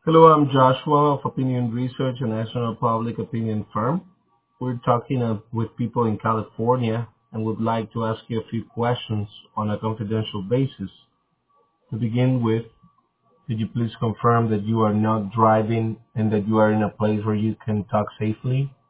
Hello, I'm Joshua of Opinion Research, a national public opinion firm. We're talking with people in California and would like to ask you a few questions on a confidential basis. To begin with, could you please confirm that you are not driving and that you are in a place where you can talk safely?